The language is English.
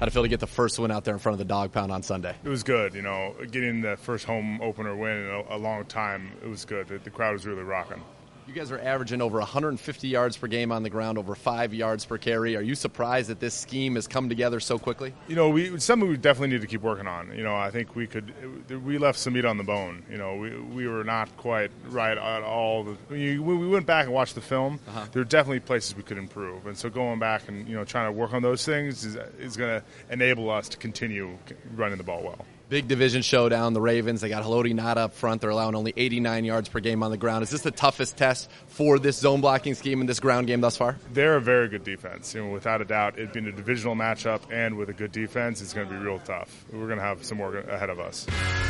How'd it feel to get the first win out there in front of the Dog Pound on Sunday? It was good, getting the first home opener win in a long time. It was good. The crowd was really rocking. You guys are averaging over 150 yards per game on the ground, over 5 yards per carry. Are you surprised that this scheme has come together so quickly? Something we definitely need to keep working on. I think we left some meat on the bone. We were not quite right at all. We went back and watched the film. There are definitely places we could improve. And so going back and, trying to work on those things is going to enable us to continue running the ball well. Big division showdown, the Ravens. They got Haloti Ngata up front. They're allowing only 89 yards per game on the ground. Is this the toughest test for this zone blocking scheme in this ground game thus far? They're a very good defense. Without a doubt, it being a divisional matchup and with a good defense, it's going to be real tough. We're going to have some more ahead of us.